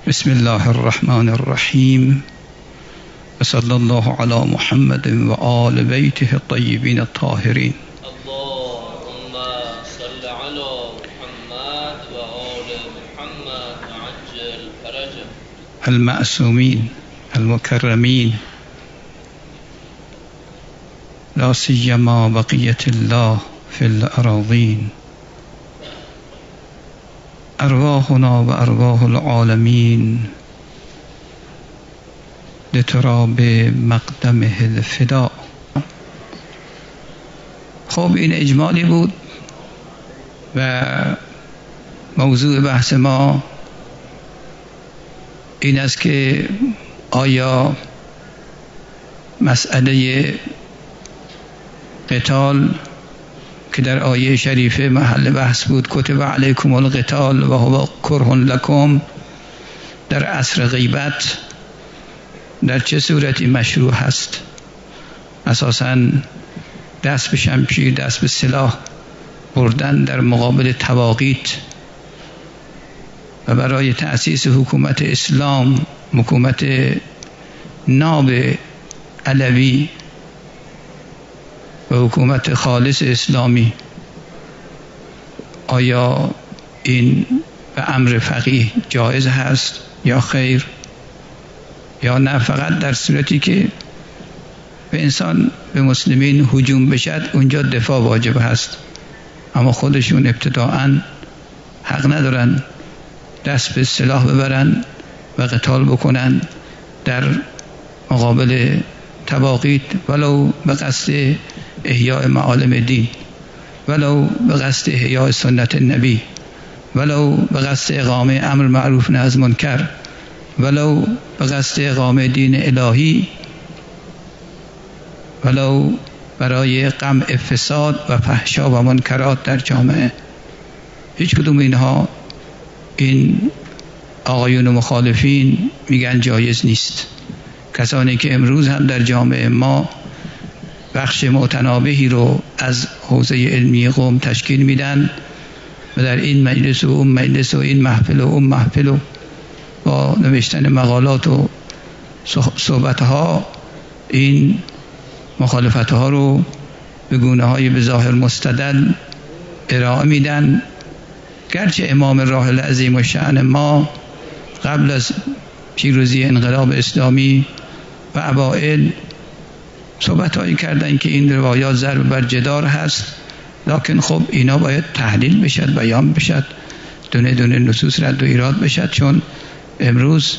بسم الله الرحمن الرحیم و صلی الله علی محمد و آل بیته الطیبین الطاهرین. اللهم صل على محمد و آل محمد وعجل فرجه. المعصومین المکرمین لا سیما بقیة الله فی الاراضین. ارواحنا و ارواح العالمین لتراب مقدمه الفداء. خب این اجمالی بود و موضوع بحث ما این است که آیا مسئله قتال که در آیه شریفه محل بحث بود، کتب علیکم القتال و هو کرها لکم، در عصر غیبت در چه صورتی مشروع هست؟ اساساً دست به شمشیر، دست به سلاح بردن در مقابل طواغیت و برای تأسیس حکومت اسلام، حکومت ناب علوی و حکومت خالص اسلامی، آیا این به امر فقیه جایز هست یا خیر؟ یا نه فقط در صورتی که به انسان، به مسلمین هجوم بشد اونجا دفاع واجب هست، اما خودشون ابتداءً حق ندارن دست به سلاح ببرن و قتال بکنن در مقابل طواغیت، ولو به قصد احیاء معالم دین، ولو به قصد احیاء سنت نبی، ولو به قصد اقامه امر معروف نهی از منکر، ولو به قصد اقامه دین الهی، ولو برای قمع فساد و فحشا و منکرات در جامعه. هیچ کدوم اینها این آقایون مخالفین میگن جایز نیست. کسانی که امروز هم در جامعه ما بخش متنابهی رو از حوزه علمی قوم تشکیل میدن و در این مجلس و اون مجلس و این محفل و اون محفل و با نوشتن مقالات و صحبتها این مخالفتها رو به گونه‌های به ظاهر مستدل ارائه میدن، گرچه امام راحل عظیم الشأن ما قبل از پیروزی انقلاب اسلامی و اوائل صحبت‌هایی کردن که این روایات ضرب بر جدار هست، لکن خب اینا باید تحلیل بشد، بیان بشد، دونه دونه نصوص رد و ایراد بشد، چون امروز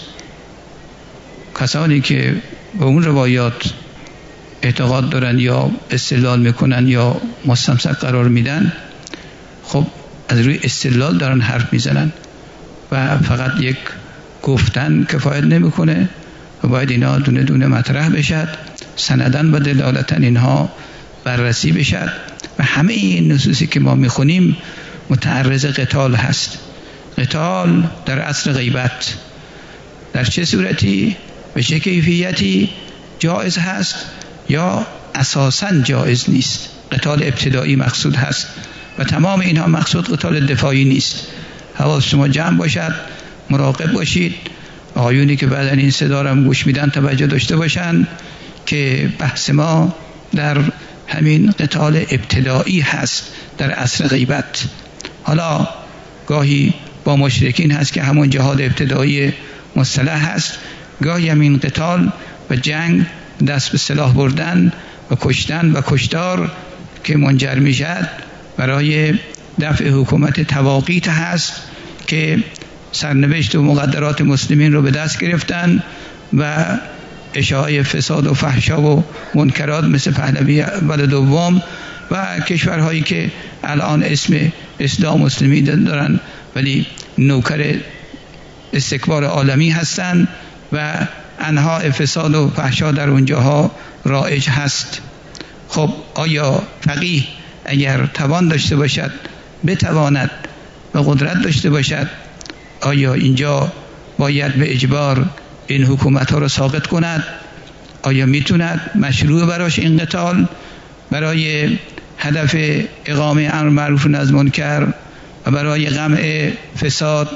کسانی که به اون روایات اعتقاد دارن یا استدلال میکنن یا مستمسک قرار میدن، خب از روی استدلال دارن حرف میزنن و فقط یک گفتن کفایت نمیکنه و باید اینا دونه دونه مطرح بشد، سندن و دلالتن اینها بررسی بشد و همه این نصوصی که ما میخونیم متعرض قتال هست. قتال در عصر غیبت در چه صورتی، به چه کیفیتی جایز هست یا اساساً جایز نیست؟ قتال ابتدایی مقصود هست و تمام اینها مقصود قتال دفاعی نیست. حواس شما جمع باشد، مراقب باشید. آقایونی که بعدن این صدا را گوش میدن توجه داشته باشن که بحث ما در همین قتال ابتدایی هست در عصر غیبت. حالا گاهی با مشرکین هست که همون جهاد ابتدایی مصطلح هست، گاهی همین قتال و جنگ، دست به سلاح بردن و کشتن و کشتار که منجر میشد برای دفع حکومت طواغیت هست که سرنوشت و مقدرات مسلمین رو به دست گرفتن و اشاعه فساد و فحشا و منکرات مثل پهلوی اول دوم و کشورهایی که الان اسم اسلام مسلمی دارن ولی نوکر استکبار عالمی هستن و انواع فساد و فحشا در اونجاها رایج هست. خب آیا فقیه اگر توان داشته باشد، بتواند و قدرت داشته باشد، آیا اینجا باید به اجبار این حکومت ها را ساقط کند؟ آیا میتوند مشروع براش این قتال برای هدف اقامه امر معروف نهی از منکر و برای قمع فساد و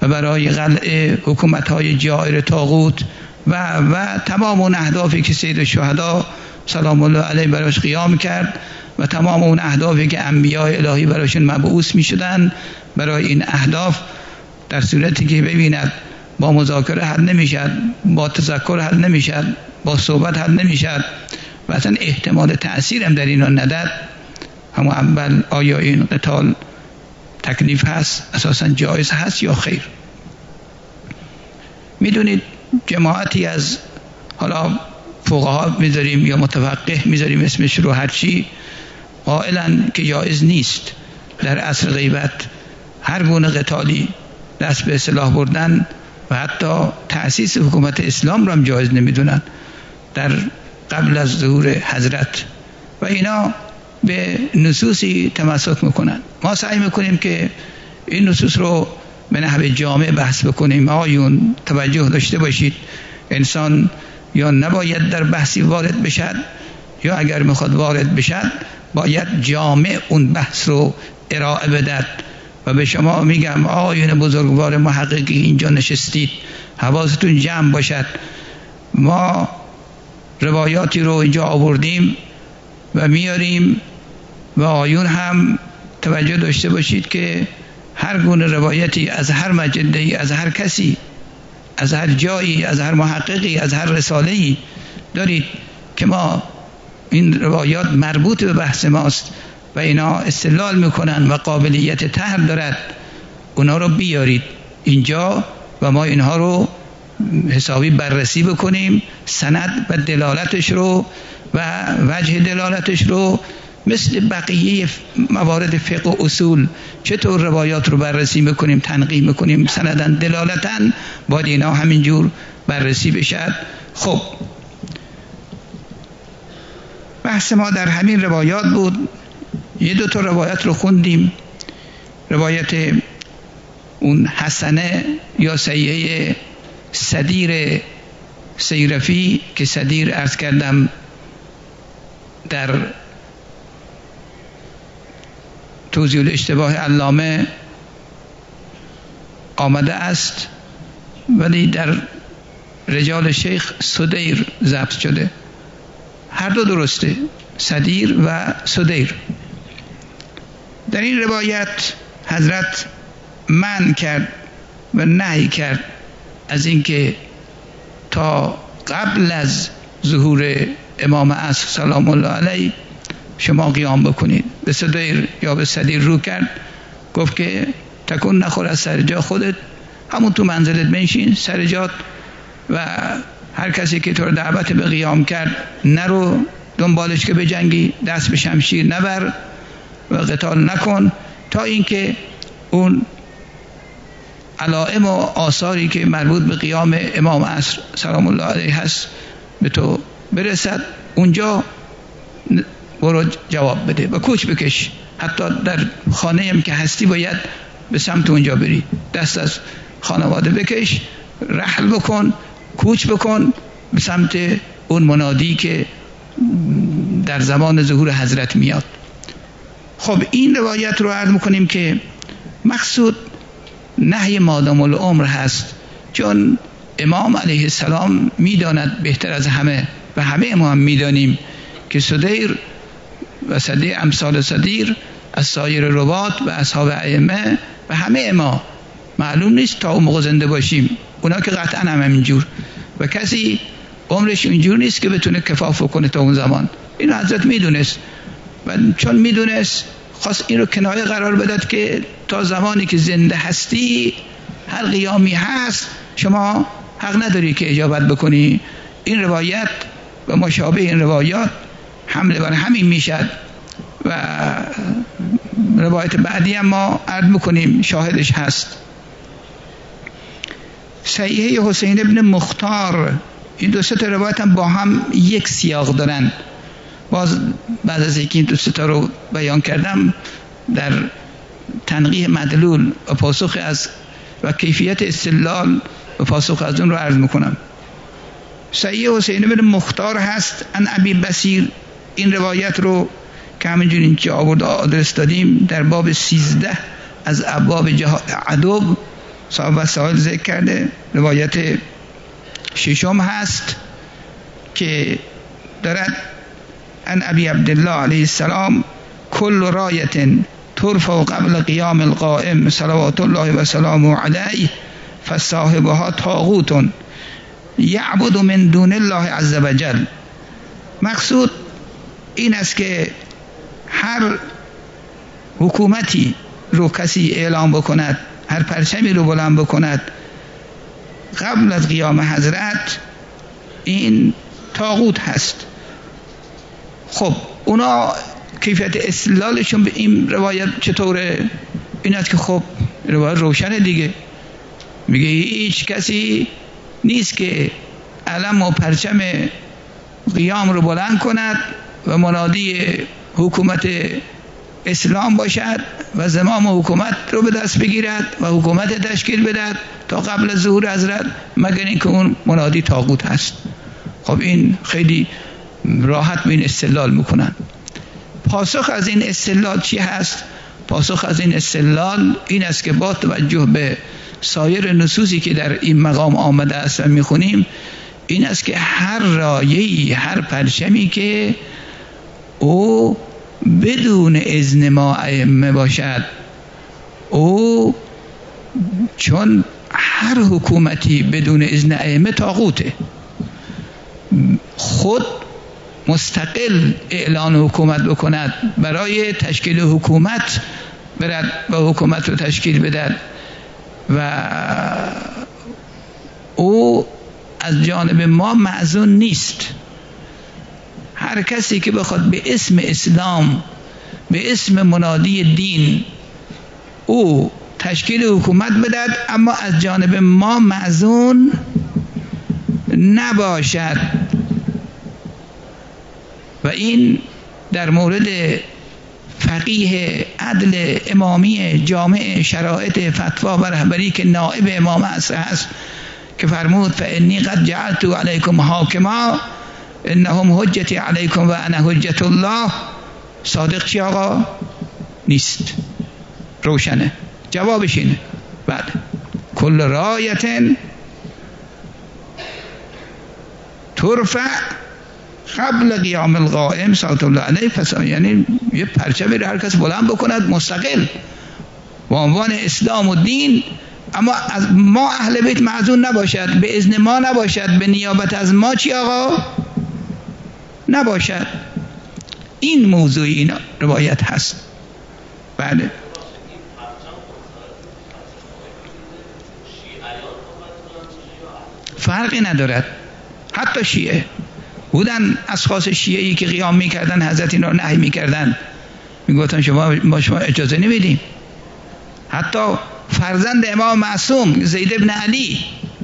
و برای قلع حکومت‌های جائر طاغوت و تمام اون اهدافی که سید الشهدا سلام الله علیه براش قیام کرد و تمام اون اهدافی که انبیاء الهی براشون مبعوث می‌شدن، برای این اهداف در صورتی که ببیند با مذاکره حل نمیشد، با تذکر حل نمیشد، با صحبت حل نمیشد و اصلا احتمال تأثیر هم در اینا نداد، همون اول آیا این قتال تکلیف هست، اساسا جایز هست یا خیر؟ میدونید جماعتی از حالا فقها میذاریم یا متفقه میذاریم اسمش رو، هرچی، قائلن که جایز نیست در عصر غیبت هر گونه قتالی دست به سلاح بردن و حتی تأسیس حکومت اسلام را هم جایز نمیدونن در قبل از ظهور حضرت و اینا به نصوصی تمسک میکنن. ما سعی میکنیم که این نصوص رو به نحو جامع بحث بکنیم. آیون توجه داشته باشید، انسان یا نباید در بحثی وارد بشد یا اگر میخواد وارد بشد باید جامع اون بحث رو ارائه بدد. و به شما میگم آیون بزرگوار محققی اینجا نشستید، حواستون جمع باشد. ما روایاتی رو اینجا آوردیم و میاریم و آیون هم توجه داشته باشید که هر گونه روایتی از هر مجله‌ای، از هر کسی، از هر جایی، از هر محققی، از هر رساله‌ای دارید که ما این روایات مربوط به بحث ماست و اینا استدلال میکنن و قابلیت طرح دارد، اونا رو بیارید اینجا و ما اینها رو حسابی بررسی بکنیم، سند و دلالتش رو و وجه دلالتش رو مثل بقیه موارد فقه و اصول چطور روایات رو بررسی میکنیم، تنقیح میکنیم، سندن دلالتن، باید اینا همینجور بررسی بشد. خب بحث ما در همین روایات بود. یه دو تا روایت رو خوندیم، روایت اون حسنه یا صحیحه صدیر سیرفی که صدیر عرض کردم در توضیح الاشتباه علامه آمده است ولی در رجال شیخ صدیر ضبط شده. هر دو درسته، صدیر و صدیر. در این روایت حضرت منع کرد و نهی کرد از اینکه تا قبل از ظهور امام عصر سلام الله علیه شما قیام بکنید. به صدیر یا به صدیر رو کرد، گفت که تکون نخور از سر جا خودت، همون تو منزلت بنشین سر جات و هر کسی که تو رو دعوت به قیام کرد نرو دنبالش که بجنگی، دست به شمشیر نبر و قتال نکن تا اینکه اون علائم و آثاری که مربوط به قیام امام عصر سلام الله علیه هست به تو برسد. اونجا برو جواب بده و کوچ بکش، حتی در خانه هم که هستی باید به سمت اونجا بری، دست از خانواده بکش، رحل بکن، کوچ بکن به سمت اون منادی که در زمان ظهور حضرت میاد. خب این روایت رو عرض میکنیم که مقصود نهی مادام العمر هست، چون امام علیه السلام میداند بهتر از همه و همه ما هم میدانیم که صدیر و صدیر امثال صدیر از سایر روات و اصحاب ائمه و همه ما معلوم نیست تا اون موقع زنده باشیم، اونا که قطعا هم همینجور و کسی عمرش اینجور نیست که بتونه کفاف کنه تا اون زمان. این حضرت میدونست و چون میدونست خواست این رو کنایه قرار بدد که تا زمانی که زنده هستی هر قیامی هست شما حق نداری که اجابت بکنی. این روایت و مشابه این روایات حمله بر همین میشد و روایت بعدی هم ما عرض میکنیم شاهدش هست. صحیحه حسین ابن مختار، این دو سه تا روایت هم با هم یک سیاق دارن. باز بعد از اینکه این دو سه تا رو بیان کردم در تنقیح مدلول و پاسخ از و کیفیت استدلال و پاسخ از اون رو عرض میکنم. صحیح حسین ابن مختار هست ان ابی بصیر. این روایت رو که همینجور اینجا آورد آدرس دادیم در باب 13 از ابواب عدو صاحب وسائل ذکر کرده. روایت ششم هست که دارد ان ابی عبدالله علیه السلام کل رایت ترفع قبل قیام القائم صلوات الله و سلامه علیه فصاحبها طاغوت یعبد من دون الله عز وجل. مقصود این است که هر حکومتی رو کسی اعلام بکند، هر پرچمی رو بلند بکند قبل از قیام حضرت، این طاغوت هست. خب اونا کیفیت استدلالشون به این روایت چطوره؟ این است که خب روایت روشنه دیگه، میگه هیچ کسی نیست که علم و پرچم قیام رو بلند کند و منادی حکومت اسلام باشد و زمام حکومت رو به دست بگیرد و حکومت تشکیل بدهد تا قبل از ظهور حضرت، مگر اینکه اون منادی طاغوت هست. خب این خیلی راحت به این استدلال میکنن. پاسخ از این استدلال چی هست؟ پاسخ از این استدلال این است که با توجه به سایر نصوصی که در این مقام آمده است و میخونیم، این است که هر رایه‌ای، هر پرچمی که او بدون اذن ما ائمه باشد، او چون هر حکومتی بدون اذن ائمه طاغوته، خود مستقل اعلان حکومت بکند، برای تشکیل حکومت برد و حکومت رو تشکیل بدهد و او از جانب ما معزون نیست. هر کسی که بخواد به اسم اسلام، به اسم منادی دین او تشکیل حکومت بدهد، اما از جانب ما معزون نباشد. و این در مورد فقیه عدل امامی جامع شرائط فتوا و رهبری که نائب امام عصر هست که فرمود فانی قد جعلت علیکم حاکما انهم حجتی علیکم و انا حجت الله. صادق چی آقا؟ نیست، روشنه. جوابش اینه بعد کل رایت ترفع قبل قیام القائم صلوات الله علیه، یعنی یه پرچمی رو هر کس بلند بکند مستقل با عنوان اسلام و دین، اما از ما اهل بیت معزون نباشد، به اذن ما نباشد، به نیابت از ما چی آقا؟ نباشد. این موضوع این روایت هست. بله. فرقی ندارد. حتی شیعه بودن، اشخاص شیعه‌ای که قیام میکردن حضرت اینا رو نهی میکردن، میگفتن شما اجازه نمیدیم. حتی فرزند امام معصوم زید ابن علی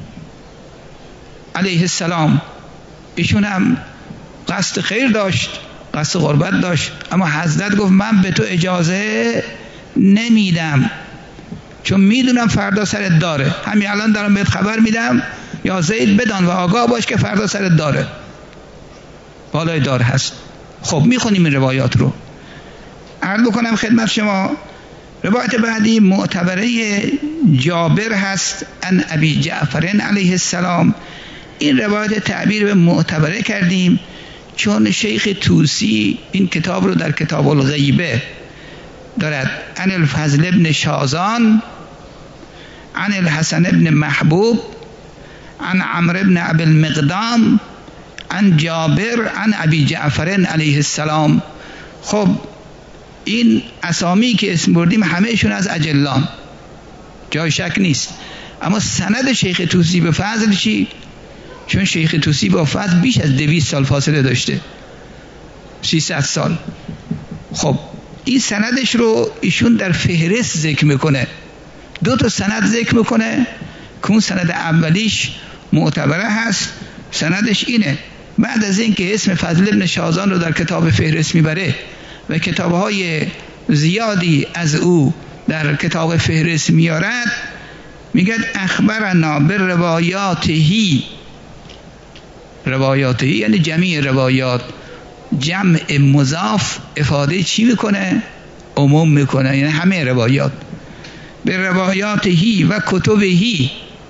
علیه السلام، ایشون هم قصد خیر داشت، قصد قربت داشت، اما حضرت گفت من به تو اجازه نمیدم، چون میدونم فردا سرت داره. همین الان دارم بهت خبر میدم، یا زید بدان و آگاه باش که فردا سرت داره، بالای دار هست. خب میخونیم این روایات رو. عرض بکنم خدمت شما، روایت بعدی معتبره جابر هست ان ابی جعفر علیه السلام. این روایت تعبیر به معتبره کردیم چون شیخ طوسی این کتاب رو در کتاب الغیبه دارد. عن الفضل ابن شازان عن الحسن ابن محبوب عن عمرو ابن ابی المقدام عن جابر عن ابی جعفر علیه السلام. خب این اسامی که اسم بردیم همهشون از اجلان، جای شک نیست. اما سند شیخ طوسی به فضل چی؟ چون شیخ طوسی با فضل بیش از 200 سال فاصله داشته، 300 سال. خب این سندش رو ایشون در فهرست ذکر میکنه، 2 سند ذکر میکنه که اون سند اولیش معتبره هست، سندش اینه. بعد از اینکه اسم فضل ابن شازان رو در کتاب فهرست میبره و کتابهای زیادی از او در کتاب فهرست میارد، میگه اخبرنا بالروایاتهی. روایاتهی یعنی جمعی روایات، جمع مضاف افاده چی میکنه؟ عموم میکنه، یعنی همه روایات. به روایاته و کتبه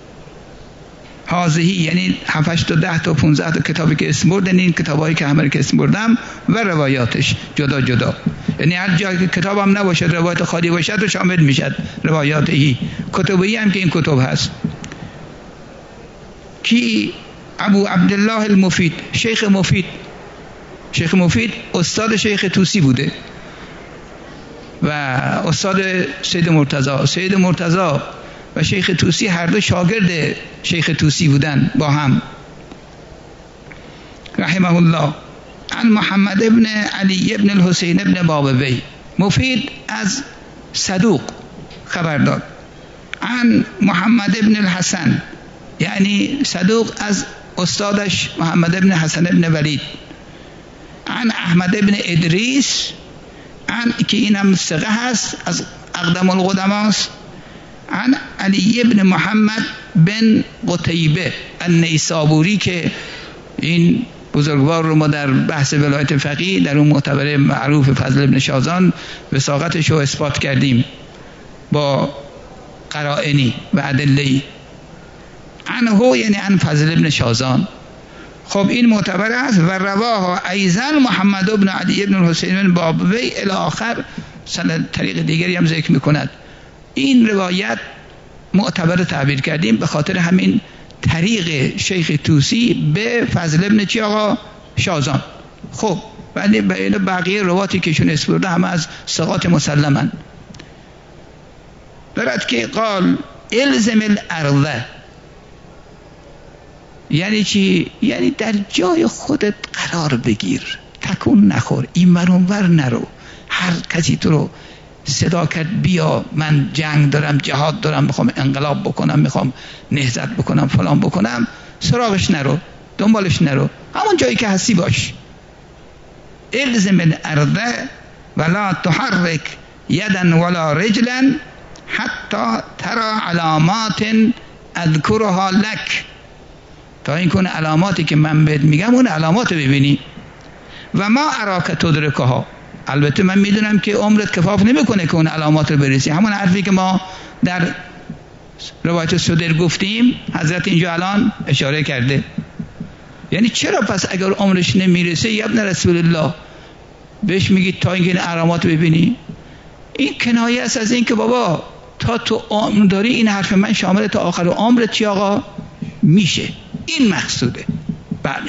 هذه، یعنی 7 تا 10 تا 15 تا کتابی که اسم بردن، این کتابایی که همه که اسم بردم و روایاتش جدا جدا، یعنی هر جایی که کتاب هم نباشد روایت خالی باشد و شامل میشد روایاته. کتبی هم که این کتب هست کی؟ ابو عبدالله المفید، شیخ مفید استاد شیخ طوسی بوده و استاد سید مرتضی و شیخ طوسی هر دو شاگرد شیخ طوسی بودن با هم رحمه الله. عن محمد ابن علی ابن الحسین ابن بابوی، مفید از صدوق خبر داد. عن محمد ابن الحسن، یعنی صدوق از استادش محمد ابن حسن ابن ولید. عن احمد ابن ادریس، عن که اینم ثقه هست از اقدم القدماست. عن علی ابن محمد بن قتیبه النیسابوری که این بزرگوار رو ما در بحث ولایت فقیه در اون معتبر معروف فضل ابن شازان وثاقتش رو اثبات کردیم با قرائنی و ادله‌ای. عنه یعنی عن فضل ابن شازان. خب این معتبر است. و رواه ایضا محمد ابن علی ابن الحسین بن بابوی الی آخر، طریق دیگری هم ذکر میکند. این روایت معتبر تعبیر کردیم به خاطر همین طریق شیخ طوسی به فضل ابن چی آقا؟ شازان. خب ولی بقیه رواتی که شون اسپرده همه از ثقات مسلمن. دارد که قال الزم الارض، یعنی چی؟ یعنی در جای خودت قرار بگیر، تکون نخور، این ور اون ور نرو. هر کسی تو رو صدا کرد بیا من جنگ دارم، جهاد دارم، میخوام انقلاب بکنم، میخوام نهضت بکنم، فلان بکنم، سراغش نرو، دنبالش نرو، همون جایی که هستی باش. الزم الارض ولا تحرک یدا ولا رجلا حتی ترى علامات اذکرها لک، تا این کنه علاماتی که من بهت میگم اون علامات ببینی. و ما اراک تدرکها، البته من میدونم که عمرت کفاف نمیکنه که اون علامات رو برسی. همون حرفی که ما در روایت صدر گفتیم حضرت اینجا الان اشاره کرده. یعنی چرا پس اگر عمرش نمیرسه یا ابن رسول الله بهش میگید تا اینکه این علامات ببینی؟ این کنایه است از این که بابا تا تو عمر داری این حرف من شامل تا آخر عمرت چی آقا میشه. این مقصوده. بله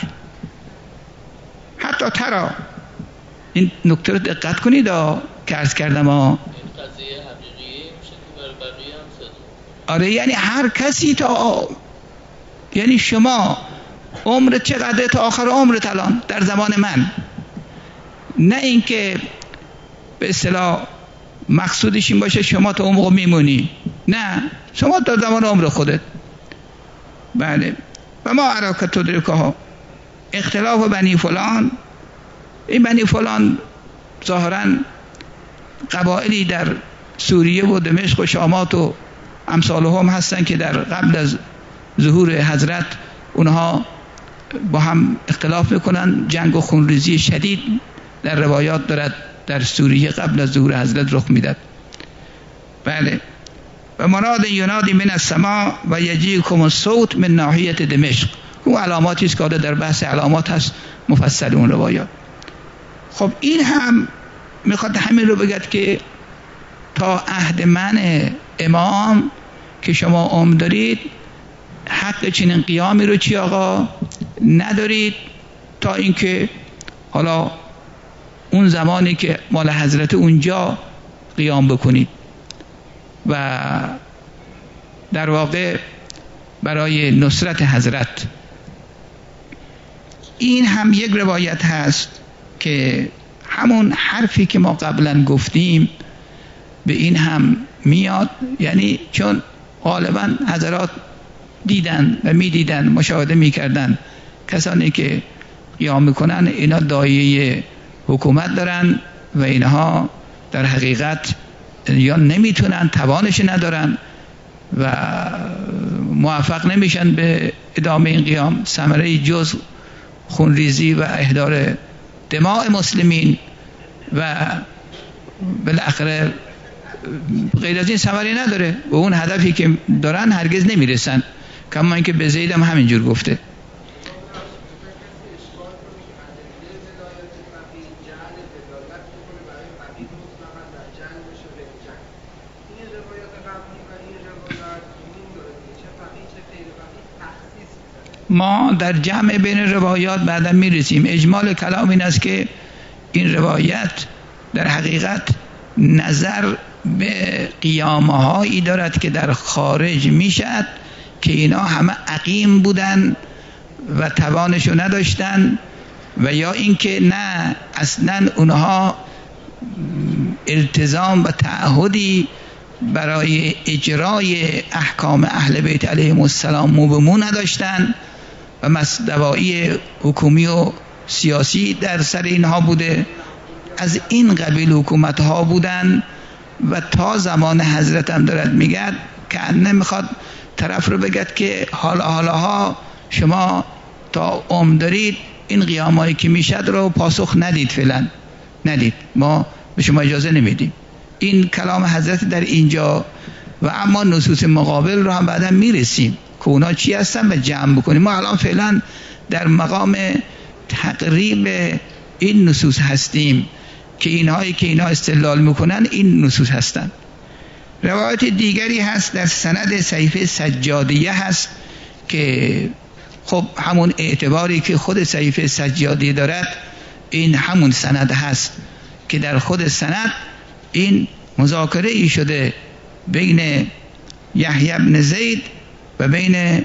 حتی ترا، این نکته رو دقت کنید که عرض کردم این قضیه حقیقیه میشه که برای بقیه هم صدق. آره یعنی هر کسی تا یعنی شما عمرت چقدر تا آخر عمرت الان در زمان من، نه اینکه به اصطلاح مقصودش این باشه شما تا اون موقع میمونی، نه شما تا زمان عمر خودت. بله. و ما اراک تدرکها، اختلاف بنی فلان، این بنی فلان ظاهرا قبائلی در سوریه و دمشق و شامات و امثالهم هستن که در قبل از ظهور حضرت اونها با هم اختلاف میکنن، جنگ و خونریزی شدید در روایات دارد در سوریه قبل از ظهور حضرت رخ میداد. بله. و مراد ینادی من السماء و یجیکم الصوت من ناحیت دمشق، اون علاماتی است که در بحث علامات هست مفصل اون روایات. خب این هم میخواد همین رو بگد که تا عهد من امام که شما عمر دارید حق چنین قیامی رو چی آقا ندارید، تا اینکه حالا اون زمانی که مال حضرت اونجا قیام بکنید. و در واقع برای نصرت حضرت این هم یک روایت هست که همون حرفی که ما قبلا گفتیم به این هم میاد، یعنی چون غالبا حضرات دیدن و میدیدن، مشاهده میکردن کسانی که قیام میکنن اینا دایه حکومت دارن و اینها در حقیقت یا نمیتونن، توانش ندارن و موفق نمیشن به ادامه این قیام، ثمره جز خونریزی و اهدار دماء مسلمین و بالاخره غیر از این ثمری نداره، به اون هدفی که دارن هرگز نمیرسن. کما اینکه به زید هم همینجور گفته. ما در جمع بین روایات بعدا میرسیم. اجمال کلام این است که این روایت در حقیقت نظر به قیامه هایی دارد که در خارج میشد که اینا همه عقیم بودن و توانشو نداشتن، و یا اینکه نه اصلا اونها التزام و تعهدی برای اجرای احکام اهل بیت علیهم السلام مو نداشتن و مصدوایی حکومی و سیاسی در سر اینها بوده. از این قبیل حکومت ها بودن و تا زمان حضرت هم دارد میگد که نمیخواد طرف رو بگد که حالا شما تا عمر دارید این قیامایی که میشد رو پاسخ ندید، فعلا ندید، ما به شما اجازه نمیدیم. این کلام حضرت در اینجا. و اما نصوص مقابل رو هم بعدا میرسیم که اونا چی هستن و جمع بکنیم. ما الان فعلا در مقام تقریب این نصوص هستیم که اینهایی که اینا استدلال میکنن این نصوص هستن. روایت دیگری هست در سند صحیفه سجادیه هست که خب همون اعتباری که خود صحیفه سجادیه دارد این همون سند هست که در خود سند این مذاکره ای شده بین یحیی بن زید و بین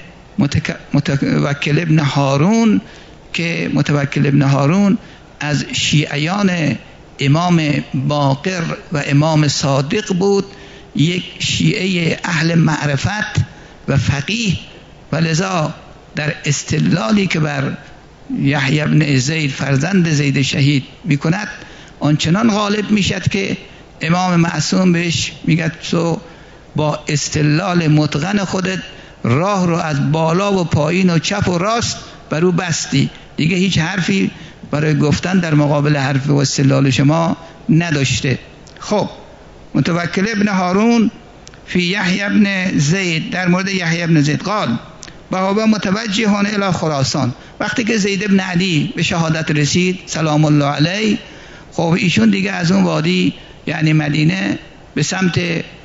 متوکل ابن هارون که متوکل ابن هارون از شیعیان امام باقر و امام صادق بود، یک شیعه اهل معرفت و فقیه، و لذا در استدلالی که بر یحیی بن زید فرزند زید شهید میکند آنچنان غالب میشد که امام معصوم بهش میگه تو با استدلال متقن خودت راه رو از بالا و پایین و چپ و راست بر او بستی، دیگه هیچ حرفی برای گفتن در مقابل حرف و استدلال شما نداشته. خب متوکل ابن هارون فی یحیی بن زید، در مورد یحیی بن زید قال بهابا متوجهان الی خراسان، وقتی که زید بن علی به شهادت رسید سلام الله علیه، خب ایشون دیگه از اون وادی یعنی مدینه به سمت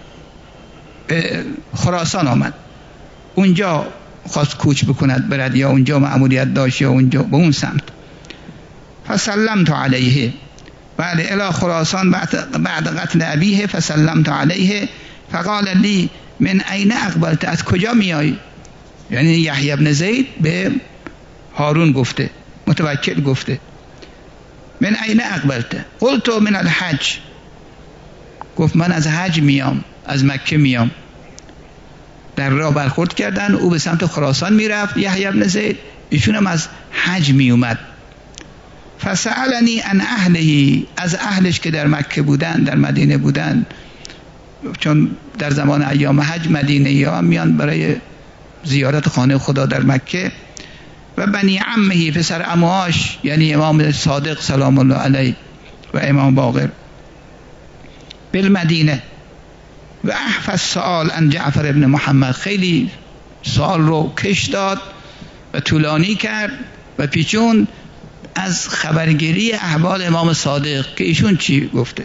خراسان آمد، اونجا خواست کوچ بکند برد، یا اونجا مأموریت داشت یا اونجا به اون سمت. فسلمت علیه، بعد الی خراسان بعد قتل ابیه فسلمت علیه فقال لی من این اقبلت، از کجا میای؟ یعنی یحیی بن زید به هارون گفته، متوکل گفته من این اقبلت؟ قلت من الحج، گفت من از حج میام، از مکه میام. در راه برخورد کردن، او به سمت خراسان میرفت یحیی بن زید، ایشون هم از حج میومد. فسألنی عن اهله، از اهلش که در مکه بودن در مدینه بودن، چون در زمان ایام حج مدینه یا میان برای زیارت خانه خدا در مکه. و بنی عمه، پسر عموهاش یعنی امام صادق سلام الله علیه و امام باقر بالمدینه. و احفظ سؤال عن جعفر ابن محمد، خیلی سؤال رو کش داد و طولانی کرد و پیچون از خبرگیری احوال امام صادق که ایشون چی گفته.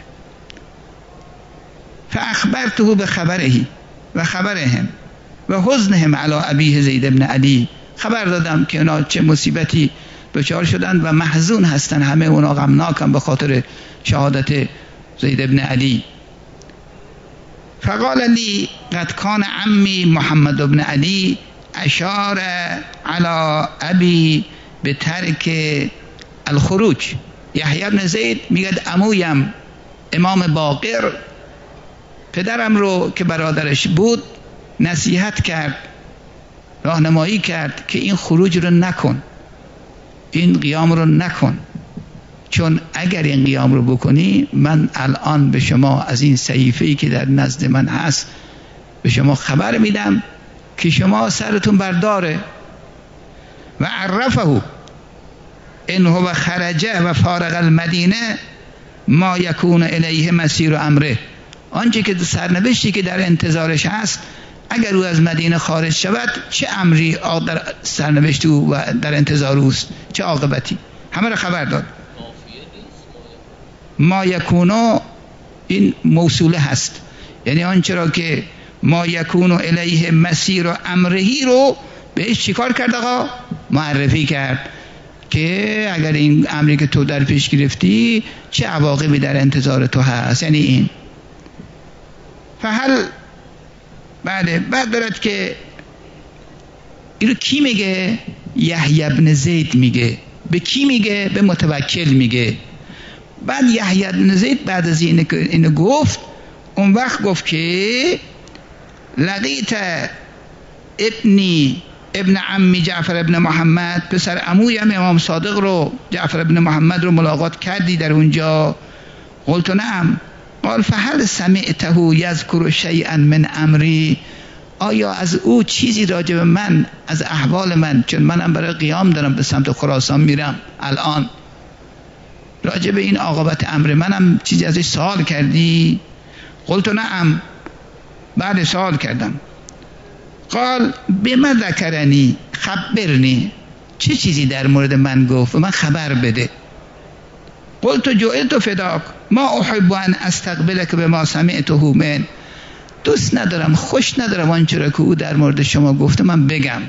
فاخبرته بخبره و خبرهم و حزنهم علی ابیه زید ابن علی، خبر دادم که اونا چه مصیبتی دچار شدن و محزون هستن، همه اونا غمناکن به خاطر شهادت زید ابن علی. فقال لی قد کان عمی محمد ابن علی اشار علی ابی به ترک الخروج. یحیی بن زید میگه عمویم امام باقر پدرم رو که برادرش بود نصیحت کرد، راهنمایی کرد که این خروج رو نکن، این قیام رو نکن، چون اگر این قیام رو بکنی من الان به شما از این صحیفه‌ای که در نزد من هست به شما خبر میدم که شما سرتون برداره. و عرفه ان هو خرج و فارغ المدینه ما یکون الیه مسیر امره، آنچه که سرنوشتی که در انتظارش هست، اگر او از مدینه خارج شود چه امری در سرنوشت او و در انتظار اوست، چه عاقبتی، همه را خبر داد. ما یکونو این موصوله هست، یعنی آنچه را که ما یکونو الیه مسیر و امرهی رو بهش چیکار کرد آقا؟ معرفی کرد که اگر این امری که تو در پیش گرفتی چه عواقبی در انتظار تو هست. یعنی این فهل بعد دارد که اینو کی میگه؟ یحیی بن زید میگه. به کی میگه؟ به متوکل میگه. بعد یحیی بن زید بعد از اینو گفت، اون وقت گفت که لقیت ابن عمی جعفر ابن محمد، پسر عمویم امام صادق رو، جعفر ابن محمد رو ملاقات کردی در اونجا؟ قلت نعم. قال فهل سمعته یذکر شیئا من امری، آیا از او چیزی راجع به من، از احوال من، چون منم برای قیام دارم به سمت خراسان میرم الان، راجع به این عاقبت امر منم چیزی ازش سوال کردی؟ قلت نعم، بعد سوال کردم. قال بما ذکرنی خبرنی، چه چیزی در مورد من گفت و من خبر بده. قلت جعلت فداک ما احب ان استقبلک بما سمعته من، دوست ندارم، خوش ندارم آنچه را که او در مورد شما گفته من بگم،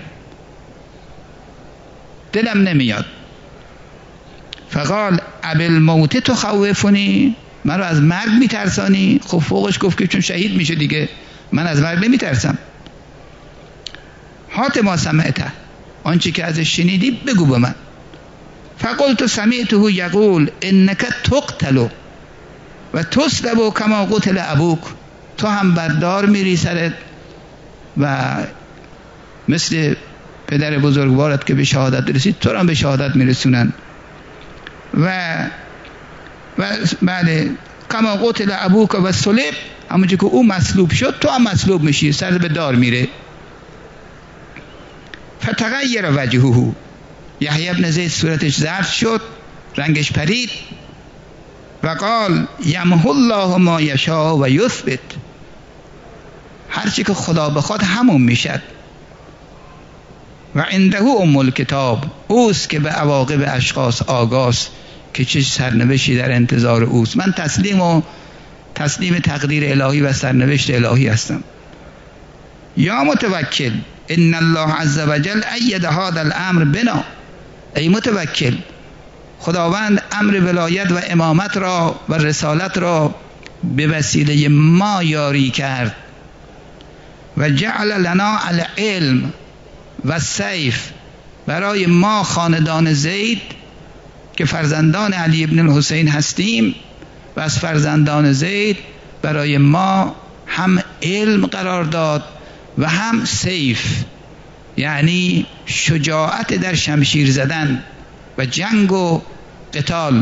دلم نمیاد. فقال ابالموت تخوفنی، من رو از مرگ میترسانی؟ خب فوقش گفت که چون شهید میشه دیگه، من از مرگ نمیترسم. هات ما سمعته، آنچه که ازش شنیدی بگو به من. فقلت سمعته یقول انک تقتل و تسلب کما قتل ابوک، تو هم بردار میری سرت و مثل پدر بزرگوارت که به شهادت رسید تو هم به شهادت میرسونن و بعد کما قتل ابوک و صلب، همونجا که او مصلوب شد تو هم مصلوب میشی، سرت به دار میره. فتغیر وجهه، یحیی بن زید صورتش زرد شد، رنگش پرید و قال یمحو الله ما یشاء و یثبت، هرچی که خدا بخواد همون میشد. و عنده ام الکتاب، اوست که به عواقب اشخاص آگاست که چه سرنوشتی در انتظار اوست. من تسلیم تقدیر الهی و سرنوشت الهی هستم. یا متوکل ان الله عز وجل اید هذا الامر بنا، ای متوکل، خداوند امر ولایت و امامت را و رسالت را به وسیله ما یاری کرد و جعل لنا العلم و سیف، برای ما خاندان زید که فرزندان علی ابن الحسین هستیم و از فرزندان زید برای ما هم علم قرار داد و هم سیف، یعنی شجاعت در شمشیر زدن و جنگ و قتال.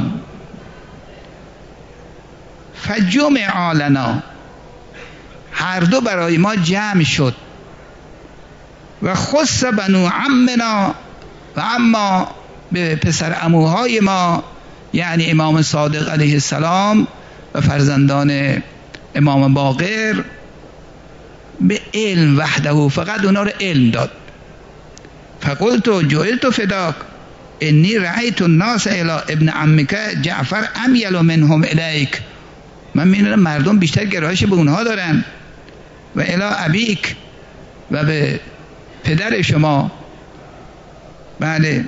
فجمع لنا، هر دو برای ما جمع شد. و خص بنو عمنا، و اما به پسر عموهای ما یعنی امام صادق علیه السلام و فرزندان امام باقر به علم وحده، فقط اونا رو علم داد. فقلت جعلت فداک انی رأیت الناس الی ابن عمک جعفر امیل منهم الیک، من می‌بینم مردم بیشتر گرایش به اونها دارن، و الی ابیک، و به پدر شما. بله.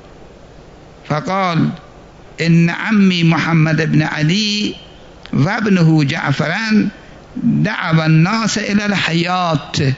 فقال ان عمی محمد ابن علی و ابنه جعفران دعوا الناس الى الحیات،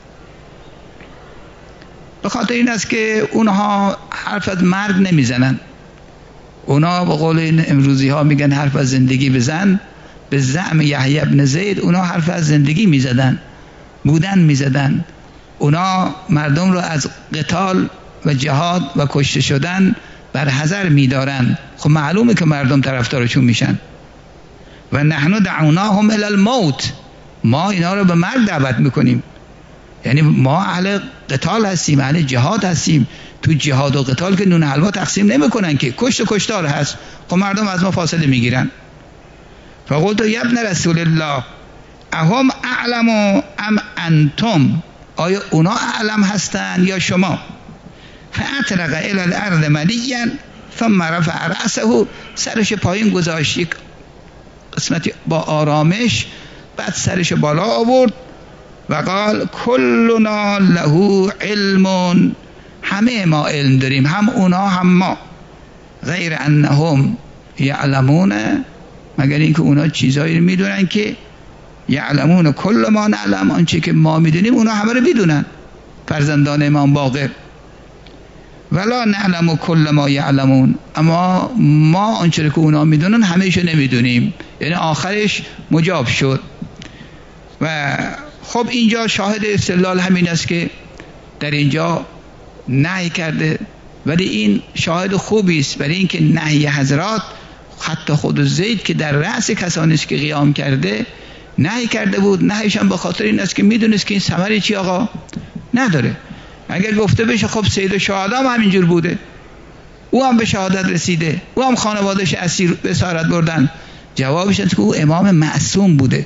به خاطر این است که اونها حرف از مرگ نمیزنن، اونها به قول این امروزی ها میگن حرف از زندگی بزن، به زعم یحیی بن زید اونها حرف از زندگی میزدن، اونا مردم رو از قتال و جهاد و کشته شدن بر حذر میدارن. خب معلومه که مردم طرفدارشون میشن. و نحن دعوناهم الی الموت، ما اینا رو به مرگ دعوت میکنیم، یعنی ما اهل قتال هستیم، اهل جهاد هستیم. تو جهاد و قتال که نون حلوا تقسیم نمیکنن که، کشت و کشتار هست. خب مردم از ما فاصله میگیرن. فقلت یا ابن رسول الله اهم اعلم ام انتم، آیا اونا اعلم هستن یا شما؟ فاطرق الى الارض ملیا ثم رفع رأسه، سرش پایین گذاشت یک قسمتی با آرامش، بعد سرش بالا آورد و قال کلنا له علم، همه ما علم داریم، هم اونا هم ما، غیر انهم یعلمون، مگر اینکه اونا چیزایی رو میدونن که یعلمون کل ما نعلم، آنچه که ما میدونیم اونا همه رو میدونن، فرزندان امام باقر. ولا نعلم کل ما یعلمون، اما ما آنچه که اونا میدونن همه‌شو نمیدونیم، یعنی آخرش مجاب شد. و خب اینجا شاهد استدلال همین است که در اینجا نهی کرده، ولی این شاهد خوبی است برای اینکه نهی حضرات حتی خود زید که در رأس کسانی است که قیام کرده نهی کرده بود، نهیش هم به خاطر این است که میدونست که این ثمری چی آقا نداره. اگر گفته بشه خب سید الشهدا هم همینجور بوده، او هم به شهادت رسیده، او هم خانواده‌اش اسیر به اسارت بردن، جوابش است که او امام معصوم بوده،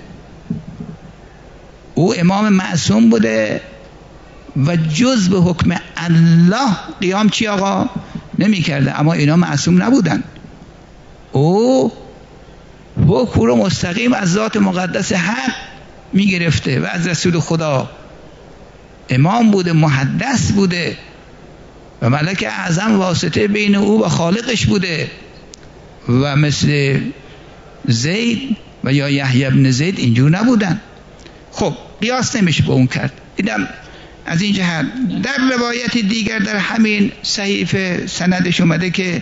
او امام معصوم بوده و جز به حکم الله قیام چی آقا نمی کرده. اما اینا معصوم نبودن، او حکم رو مستقیم از ذات مقدس حق می گرفته و از رسول خدا، امام بوده، محدث بوده و ملک اعظم واسطه بین او و خالقش بوده، و مثل زید و یا یحیی ابن زید اینجور نبودن. خب قیاس نمیشه با اون کرد. اینم از این جهت. در روایت دیگر در همین صحیفه سندش اومده که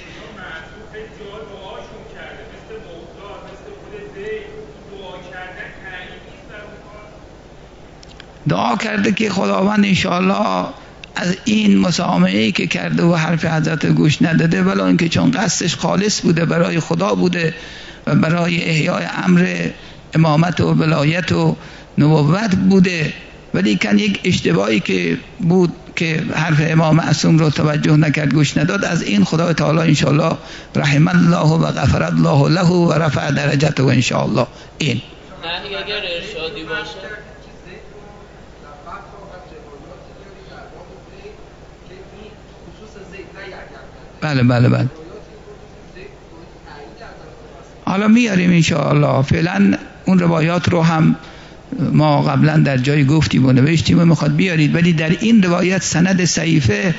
دعا کرده که خداوند انشاءالله از این مسامحه‌ای که کرده و حرف حضرت گوش نداده، ولی اینکه چون قصدش خالص بوده، برای خدا بوده و برای احیای امر امامت و ولایت و نبوت بوده، ولی کن یک اشتباهی که بود که حرف امام معصوم رو توجه نکرد، گوش نداد، از این خدا تعالی انشاءالله رحم الله و غفر الله له و رفع درجته انشاءالله. این نهی اگر ارشادی باشه بله حالا میاریم انشاءالله. فعلا اون روایات رو هم ما قبلا در جای گفتیم و نوشتیم و میخواد بیارید، ولی در این روایت سند صحیفه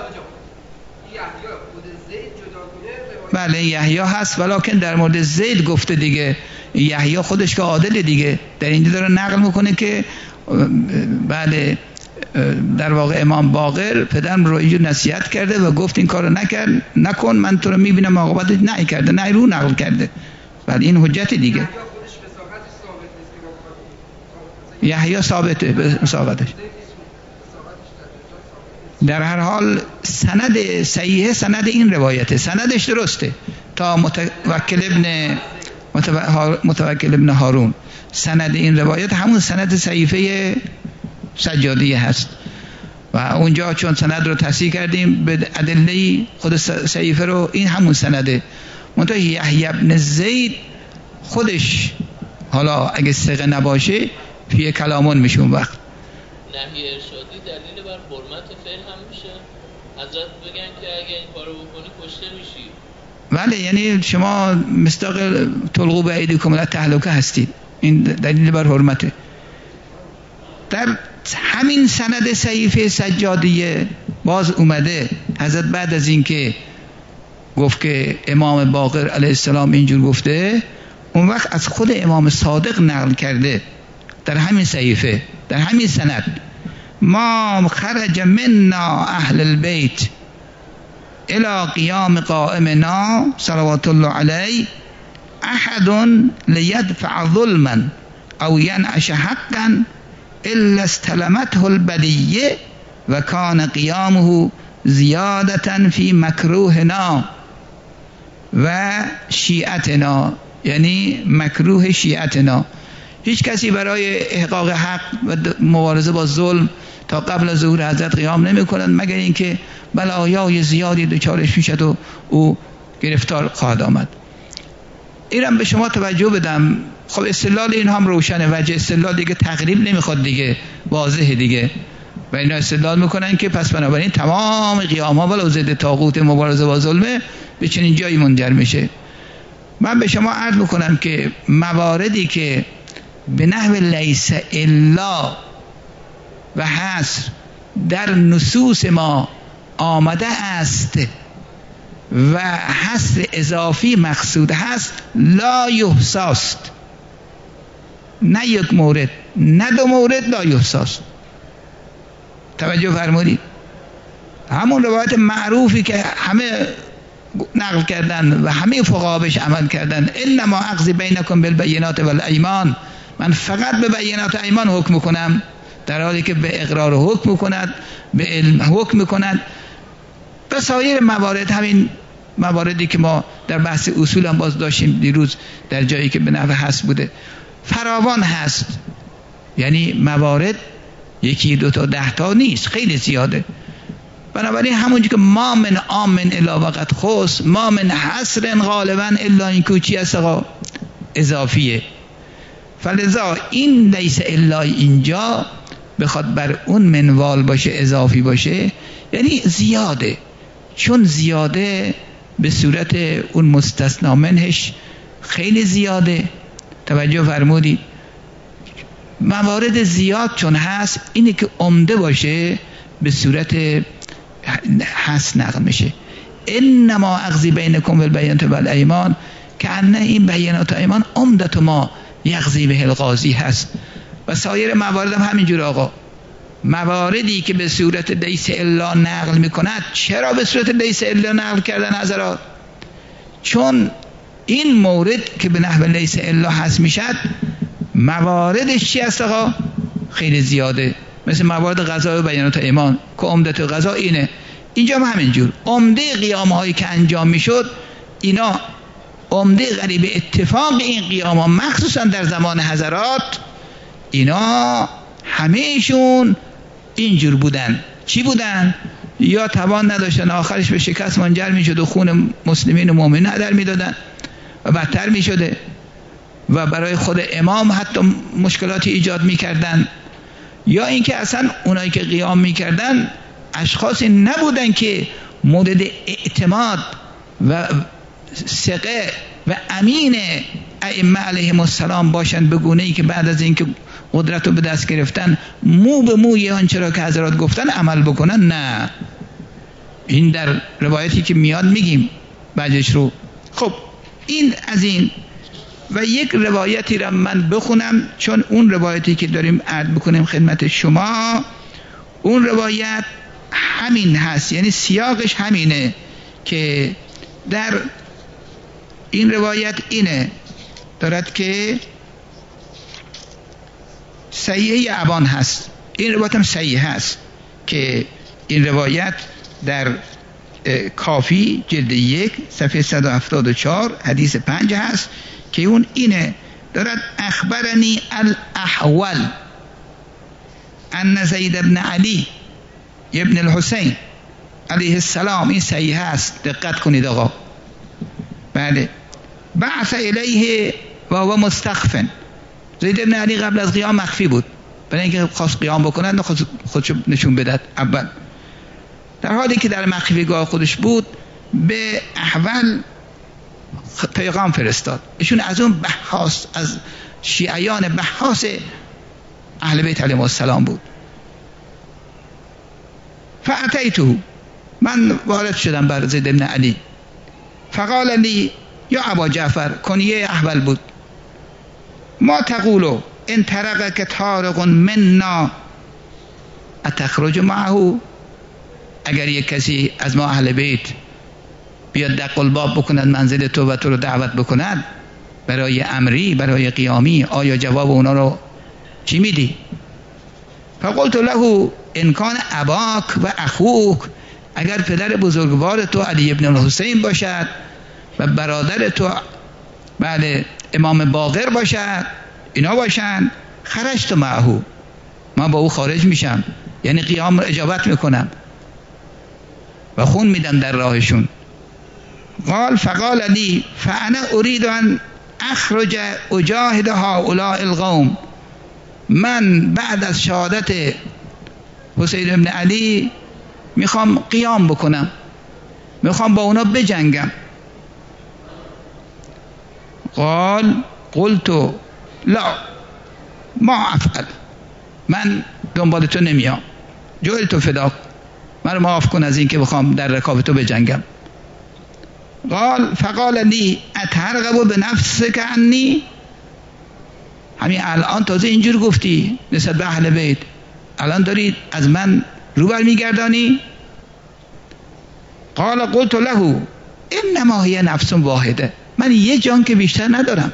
بله یحیی هست، ولکن در مورد زید گفته دیگه، یحیی خودش که عادل دیگه در اینجا داره نقل میکنه که بله در واقع امام باقر پدرم رو اینجور نصیحت کرده و گفت این کارو نکن، من تو رو میبینم عاقبتش نه کرده، نه رو نقل کرده. بله این حجت دیگه. یحیی ثابته به مساقتش. در هر حال سند صحیح سند این روایته، سندش درسته تا متوکل ابن هارون، سند این روایت همون سند صحیفه سجادیه هست و اونجا چون سند رو تصحیح کردیم به ادله خود صحیفه رو، این همون سنده. منتها یحیی ابن زید خودش حالا اگه ثقه نباشه فی کلامون میشه اون وقت. نهی ارشادی دلیل بر حرمت فعل هم میشه، حضرت بگن که اگه این کارو بکنی کشته میشی. بله یعنی شما مصداق تلقوا بایدیکم لا تهلکه هستید، این دلیل بر حرمته. در همین سند صحیفه سجادیه باز اومده حضرت بعد از اینکه گفت که امام باقر علیه السلام اینجور گفته، اون وقت از خود امام صادق نقل کرده در همین صحیفه، در همین سند، ما خرج منا اهل البیت الى قیام قائمنا صلوات الله علیه احد لیدفع ظلما او ینعش حقا الا استلمته البلیه و کان قیامه زیادتا فی مکروهنا و شیعتنا، یعنی مکروه شیعتنا. هیچ کسی برای احقاق حق و مبارزه با ظلم تا قبل از ظهور حضرت قیام نمی کنند مگر اینکه بلایای زیادی دچارش میشد و او گرفتار خواهد آمد. اینم به شما توجه بدم خب استدلال این هم روشنه، وجه استدلال دیگه تقریب نمیخواد دیگه، واضحه دیگه. و اینا استدلال میکنن که پس بنابراین تمام قیام ها ولو ضد طاغوت مبارزه با ظلمه به چنین جایی منجر میشه. من به شما عرض میکنم که مواردی که به نحو لیس الا و حصر در نصوص ما آمده است و حصر اضافی مقصود هست، لا یحصاست، نه یک مورد نه دو مورد، لا یحصاست. توجه فرمودید؟ همون روایت معروفی که همه نقل کردن و همه فقها بهش عمل کردن، انما اقضی بینکم بالبینات والایمان، من فقط به بینات و ایمان حکم میکنم، در حالی که به اقرار حکم میکند، به علم حکم میکند. و سایر موارد، همین مواردی که ما در بحث اصول هم باز داشتیم دیروز در جایی که به نحو حصر بوده، فراوان هست. یعنی موارد یکی دو تا 10 تا نیست، خیلی زیاده. بنابراین همونجور که ما من آمن الا وقت خص، ما من حصر غالبا الا این کوچی است اضافیه. فلذا این لیس الا اینجا بخواد بر اون منوال باشه، اضافی باشه، یعنی زیاده. چون زیاده به صورت اون مستثنا منهش خیلی زیاده. توجه فرمودید؟ موارد زیاد چون هست، اینه که عمده باشه به صورت حس نقل میشه. انما اقضی بینکم بالبینات والایمان، که انه این بینات و ایمان عمدت ما یقضی به القاضی هست. و سایر موارد هم همینجور آقا. مواردی که به صورت لیس الا نقل میکند، چرا به صورت لیس الا نقل کردن حضرات؟ چون این مورد که به نحو لیس الا هست میشد، مواردش چی هست آقا؟ خیلی زیاده. مثل موارد قضا و بیانات ایمان که عمدت قضا اینه. اینجا هم همینجور عمده قیام هایی که انجام میشد، اینا عمده غریب اتفاق این قیام ها مخصوصا در زمان حضرات، اینا همهشون اینجور بودن. چی بودن؟ یا توان نداشتن، آخرش به شکست منجر میشد و خون مسلمین و مؤمنین هدر میدادن و بدتر میشده، و برای خود امام حتی مشکلاتی ایجاد میکردن. یا اینکه اصلا اونایی که قیام میکردن اشخاصی نبودن که مورد اعتماد و ثقه و امین ائمه علیهم السلام باشند، به گونه‌ای که بعد از اینکه قدرت رو به دست گرفتن مو به موی آنچه را که حضرات گفتن عمل بکنن. نه، این در روایتی که میاد میگیم بعدش رو. خب این از این. و یک روایتی را من بخونم، چون اون روایتی که داریم عرض بکنیم خدمت شما، اون روایت همین هست، یعنی سیاقش همینه که در این روایت اینه دارد که صحیح ابان هست. این روایت هم صحیح هست که این روایت در کافی جلد 1 صفحه 174 حدیث 5 هست که اون اینه دارد اخبرنی الاحول ان زید ابن علی ابن الحسین علیه السلام، این صحیح هست، دقت کنید آقا. بله، بعث الیه و هو مستخف. زید ابن علی قبل از قیام مخفی بود، برای اینکه خواست قیام بکنند خودشو نشون بدهد اول. در حالی که در مخفیگاه خودش بود، به احول پیغام فرستاد. ایشون از اون بحاث، از شیعیان بحاث اهل بیت علیهم السلام بود. فاتیته، من وارد شدم بر زید ابن علی. فقال لی یا ابا جعفر، کنیه احول بود، ما تقولو ان ترقک طارق منا اتخرج معه؟ اگر یک کسی از ما اهل بیت بیاد دق الباب بکند منزل تو و تو رو دعوت بکند برای امری، برای قیامی، آیا جواب اونا رو چی میدی؟ فقلت له ان کان اباک و اخوک، اگر پدر بزرگوار تو علی ابن الحسین باشد و برادر تو بله امام باقر باشد، اینا باشن، خرجت معه، من با او خارج میشم، یعنی قیام رو اجابت میکنم و خون میدم در راهشون. قال فقال لی فانا اريد ان اخرج اجاهد هؤلاء القوم، من بعد از شهادت حسین ابن علی میخوام قیام بکنم، میخوام با اونا بجنگم. قلت لا ما افعل، من دنبال تو نمیام، جویل تو فداک، من رو معاف کن از این که بخوام در رکاب تو بجنگم. فقال لی اترغب بنفسک عنی، همین الان تازه اینجور گفتی نسبت به اهل بیت، الان دارید از من رو برمیگردانی؟ قلت له انما هی نفس واحده، من یه جان که بیشتر ندارم.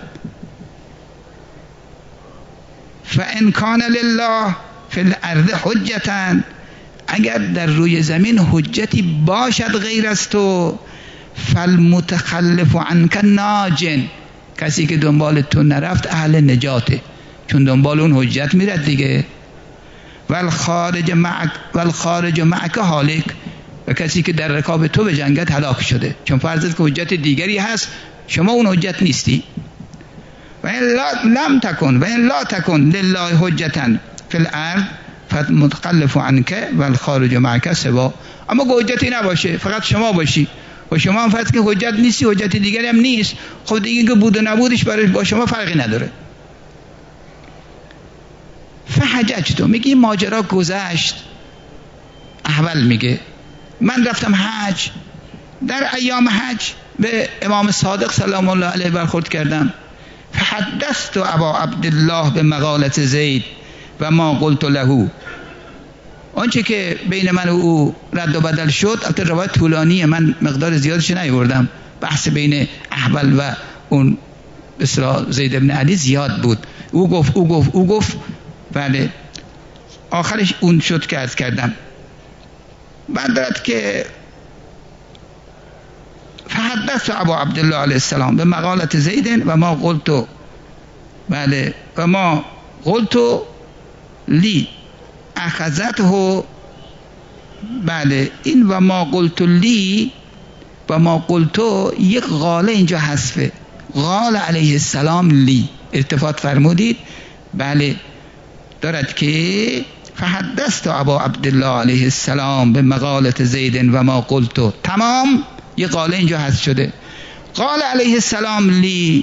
فان کان لله فی الارض حجتا، اگر در روی زمین حجتی باشد غیر از تو، فالمتخلف عنک ناجن، کسی که دنبال تو نرفت اهل نجاته، چون دنبال اون حجت میرد دیگه. والخارج معک هالک، و کسی که در رکاب تو به جنگت هلاک شده، چون فرضت که حجت دیگری هست، شما اون حجت نیستی. و ان لا تکن لله حجتا فی الارض فالمتخلف عنک والخارج معک سوا، اما حجتی نباشه فقط شما باشی و شما هم فرض که حجت نیستی، حجت دیگری هم نیست، خود دیگه که بود و نبودش برای با شما فرقی نداره. فحججت، میگه ماجرا گذشت. احول میگه من رفتم حج، در ایام حج به امام صادق سلام الله علیه برخورد کردم. فحدثت ابا عبدالله به مقالت زید و ما قلت له، آنچه که بین من و او رد و بدل شد، البته روایت طولانیه، من مقدار زیادش نیاوردم، بحث بین احول و اون بسرا زید ابن علی زیاد بود، او گفت بله، آخرش اون شد که عرض کردم. بعد دارد که فحدثت ابا عبدالله علیه السلام به مقالت زید و ما قلت، بله، و ما قلت لی اخذته، بله، این و ما قلت لی و ما قلت یک غاله اینجا حذفه، قال علیه السلام لی، التفات فرمودید، بله، دارد که فحدثت ابا عبدالله علیه السلام به مقالت زید و ما قلت، تمام، یک قاله اینجا حذف شده. قال علیه السلام لی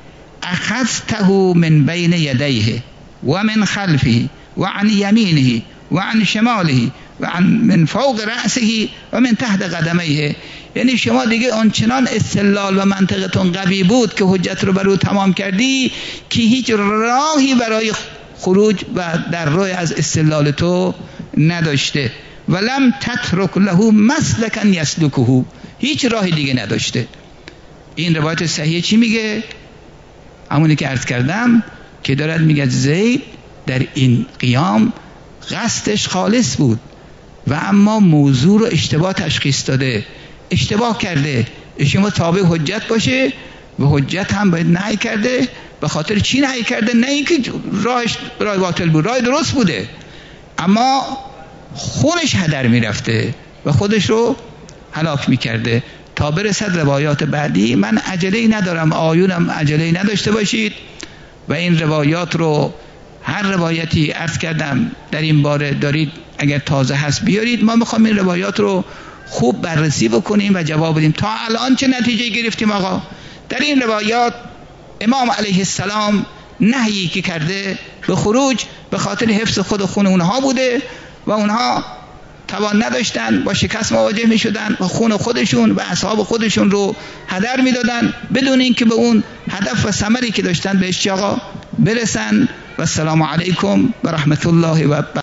اخذته من بین یدیه و من خلفه و عن یمینه و عن شماله و من فوق رأسه و من تحت قدمیه، یعنی شما دیگه آنچنان استدلال و منطقتون قوی بود که حجت رو برای تمام کردی که هیچ راهی برای خروج و در روی از استدلال تو نداشته. ولم تترک له مسلکا یسلکه، هیچ راهی دیگه نداشته. این روایت صحیح چی میگه؟ همونی که عرض کردم که دارد میگه زید در این قیام قصدش خالص بود و اما موضوع رو اشتباه تشخیص داده، اشتباه کرده. شما تابع حجت باشه و حجت هم باید نهی کرده. به خاطر چی نهی کرده؟ نه اینکه راهش راه باطل بود، راه درست بوده، اما خونش هدر میرفته و خودش رو هلاک میکرده. تا برسد روایات بعدی، من عجله‌ای ندارم، آیونم عجله‌ای نداشته باشید و این روایات رو، هر روایتی عرض کردم در این باره دارید اگر تازه هست بیارید، ما میخوام این روایات رو خوب بررسی بکنیم و جواب بدیم. تا الان چه نتیجه گرفتیم آقا؟ در این روایات امام علیه السلام نهیی که کرده به خروج به خاطر حفظ خود خون اونها بوده و اونها توان نداشتن، با شکست مواجه می شدن و خون خودشون و اصحاب خودشون رو هدر می دادن بدون اینکه به اون هدف و ثمری که داشتن بهش آقا برسن. و السلام علیکم و رحمت الله و